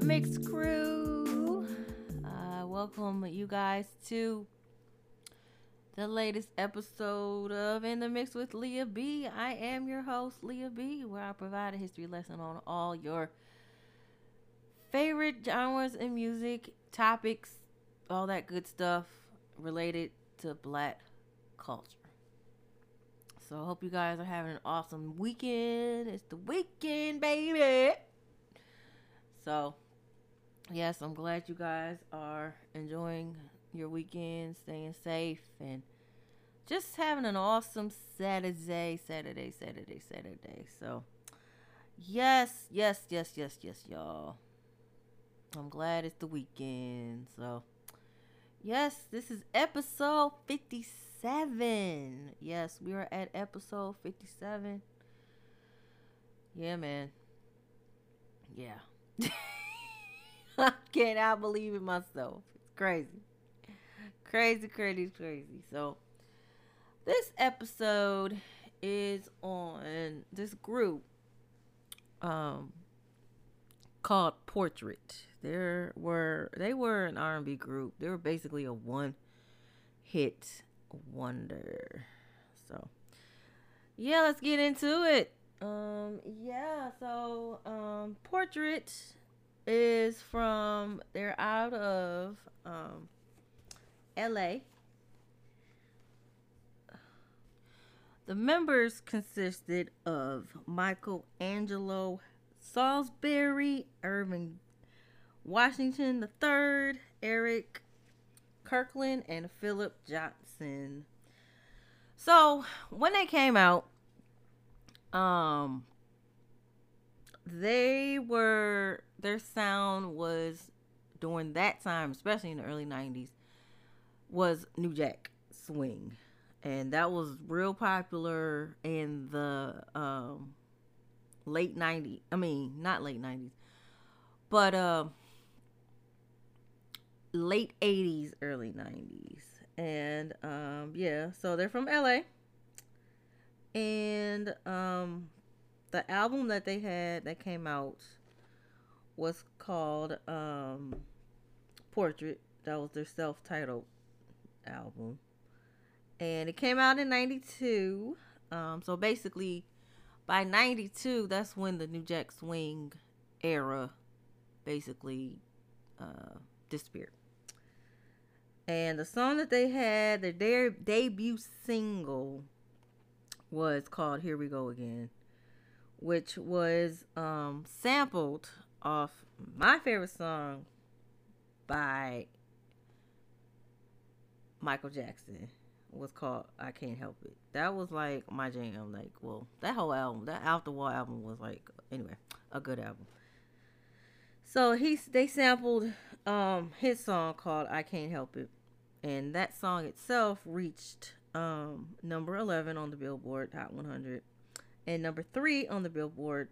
up, mixed crew? Welcome you guys to the latest episode of In the Mix with Leah B. I am your host, Leah B, where I provide a history lesson on all your favorite genres in music, topics, all that good stuff related to black culture. So I hope you guys are having an awesome weekend. It's the weekend, baby. So, yes, I'm glad you guys are enjoying your weekend, staying safe, and just having an awesome Saturday. So, yes, y'all. I'm glad it's the weekend. So, yes, this is episode 57. Yes, we are at episode 57. Yeah, man. Yeah. I cannot believe it myself. It's crazy. Crazy. So, this episode is on this group called Portrait. They were an R&B group. They were basically a one-hit wonder. So, yeah, let's get into it. Portrait is from, they're out of LA. The members consisted of Michael Angelo Salisbury, Irving Washington III, Eric Kirkland, and Philip Johnson. So when they came out, their sound was, during that time, especially in the early 90s, was New Jack Swing. And that was real popular in the late 90s. I mean, not late 90s, but late 80s, early 90s. And so they're from LA. And the album that they had that came out was called Portrait. That was their self-titled album. And it came out in 92. So basically, by 92, that's when the New Jack Swing era basically disappeared. And the song that they had, their debut single, was called Here We Go Again, which was sampled off my favorite song by Michael Jackson. Was called I Can't Help It. That was like my jam. Like, well, that whole album, that Off the Wall album was like, anyway, a good album. So they sampled his song called I Can't Help It, and that song itself reached number 11 on the Billboard Hot 100 and number 3 on the Billboard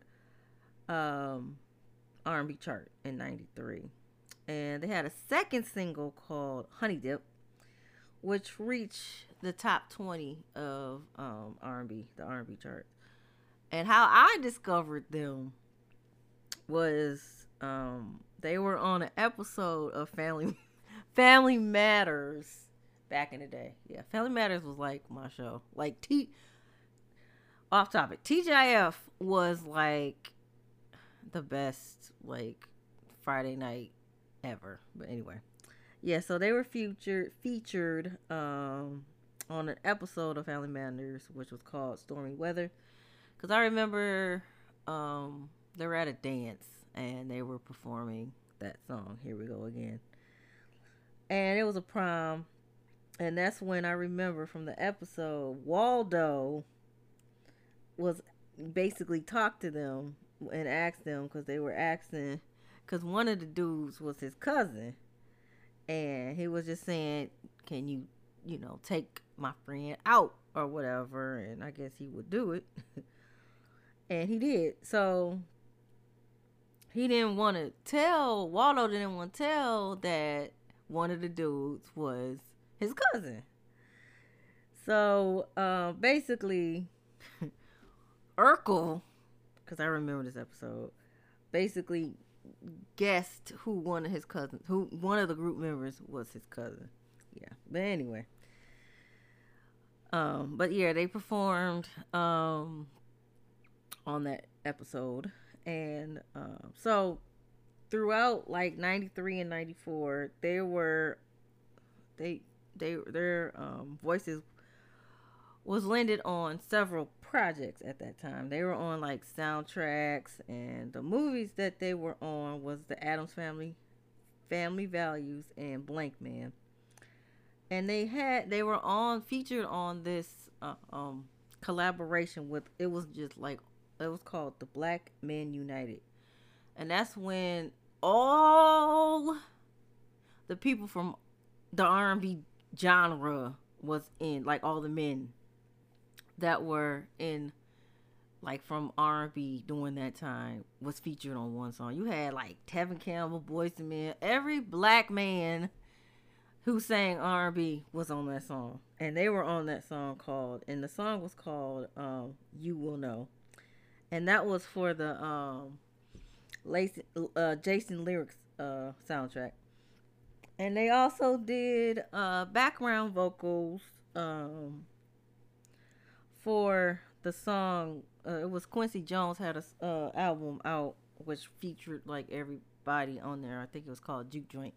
R&B chart in 93. And they had a second single called Honey Dip, which reached the top 20 of R&B, the R&B chart. And how I discovered them was they were on an episode of Family Matters back in the day. Yeah, Family Matters was like my show. Like off topic, TGIF was like the best like Friday night ever. But anyway. Yeah, so they were featured on an episode of Family Matters, which was called Stormy Weather. Because I remember they were at a dance and they were performing that song, Here We Go Again. And it was a prom. And that's when I remember from the episode, Waldo was basically talked to them and asked them, because they were asking, because one of the dudes was his cousin. And he was just saying, can you, take my friend out or whatever? And I guess he would do it. And he did. So Waldo didn't want to tell that one of the dudes was his cousin. So basically, Urkel, because I remember this episode, basically guessed who one of his cousins, who one of the group members was his cousin. Yeah, but anyway, but yeah, they performed on that episode, and so throughout like '93 and '94, they their voices was lended on several projects at that time. They were on like soundtracks, and the movies that they were on was The Addams Family, Family Values, and Blank Man. And they were on featured on this collaboration with, it was just like, it was called The Black Men United, and that's when all the people from the R&B genre was in, like all the men that were in like from R&B during that time was featured on one song. You had like Tevin Campbell, Boyz II Men, every black man who sang R&B was on that song, and they were on that song called, and the song was called "You Will Know," and that was for the Jason Lyrics soundtrack. And they also did background vocals for the song. It was Quincy Jones had a album out which featured like everybody on there. I think it was called Juke Joint.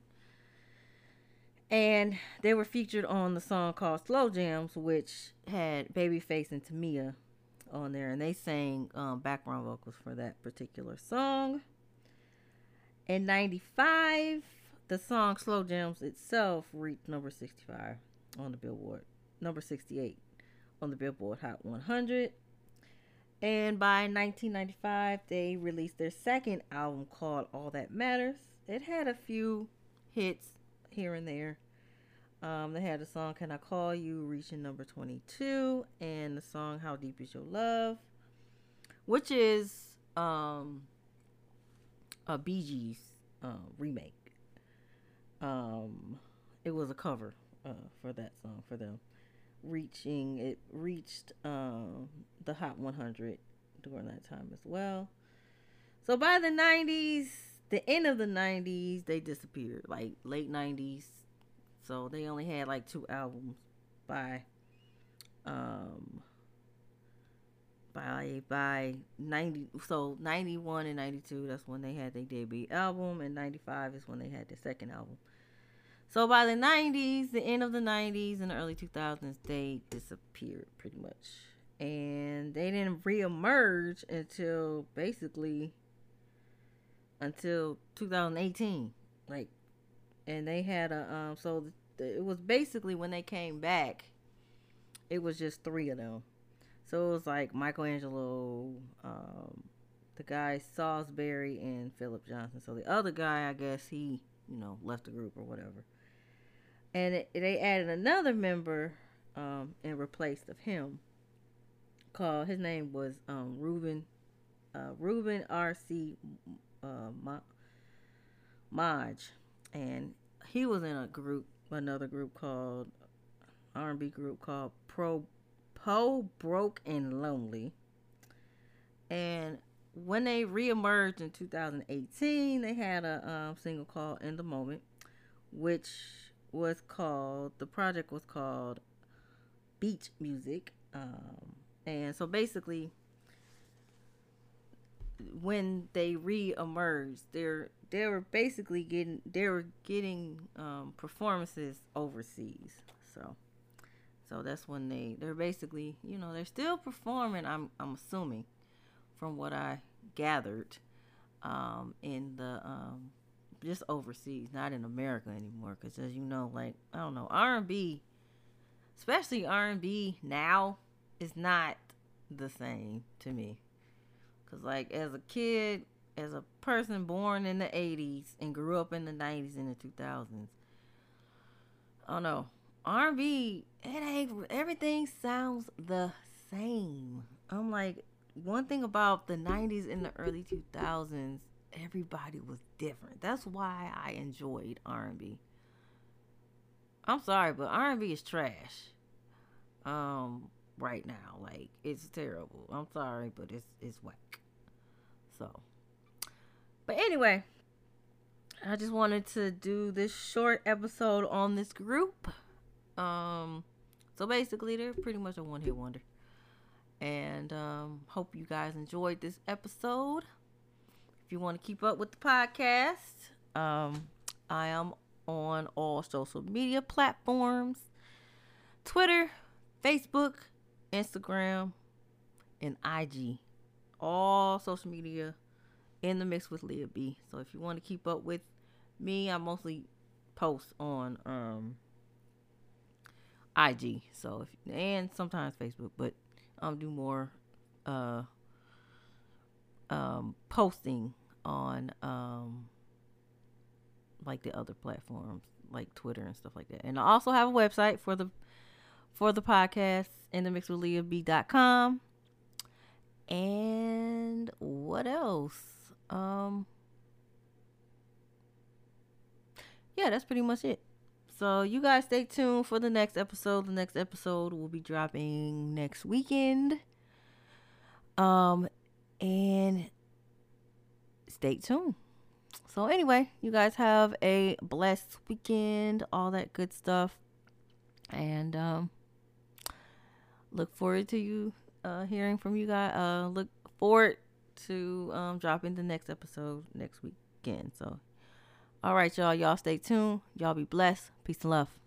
And they were featured on the song called Slow Jams, which had Babyface and Tamia on there, and they sang background vocals for that particular song. In '95, the song Slow Jams itself reached number 65 on the Billboard, number 68 on the Billboard Hot 100. And by 1995, they released their second album called All That Matters. It had a few hits here and there. They had the song Can I Call You reaching number 22, and the song How Deep Is Your Love, which is a Bee Gees remake. It was a cover for that song for them. It reached the Hot 100 during that time as well. So by the 90s, the end of the 90s, they disappeared, like late 90s. So they only had like 2 albums by 90, so 91 and 92, that's when they had their debut album, and 95 is when they had their second album. So by the 90s, the end of the 90s and the early 2000s, they disappeared pretty much. And they didn't reemerge until 2018. Like, and they had a it was basically when they came back, it was just 3 of them. So it was like Michelangelo, the guy Salisbury, and Philip Johnson. So the other guy, I guess he, left the group or whatever. And they added another member in replace of him. His name was Ruben R.C. Maj, and he was in another group called R&B group called Poe Broke and Lonely. And when they reemerged in 2018, they had a single called In the Moment, which the project was called Beach Music. And so basically, when they re-emerged, they were getting performances overseas. So that's when they're basically, they're still performing. I'm assuming, from what I gathered, in the just overseas, not in America anymore. Because as you know, like, I don't know, R&B, especially R&B now, is not the same to me. Because like as a kid, as a person born in the 80s and grew up in the 90s and the 2000s, I don't know, R&B, everything sounds the same. I'm like, one thing about the 90s and the early 2000s, everybody was different. That's why I enjoyed R&B. I'm sorry, but R&B is trash. Right now, like, it's terrible. I'm sorry, but it's whack. So, but anyway, I just wanted to do this short episode on this group. So basically, they're pretty much a one-hit wonder. And hope you guys enjoyed this episode. If you want to keep up with the podcast, I am on all social media platforms: Twitter, Facebook, Instagram, and IG. All social media in the mix with Leah B. So if you want to keep up with me, I mostly post on IG. So and sometimes Facebook, but do more posting on like the other platforms like Twitter and stuff like that. And I also have a website for the podcast, in the mix with LeahB.com. And what else? Yeah, that's pretty much it. So you guys stay tuned for the next episode. The next episode will be dropping next weekend. And stay tuned. So anyway, you guys have a blessed weekend, all that good stuff. And look forward to you hearing from you guys. Look forward to dropping the next episode next weekend. So all right, y'all stay tuned. Y'all be blessed. Peace and love.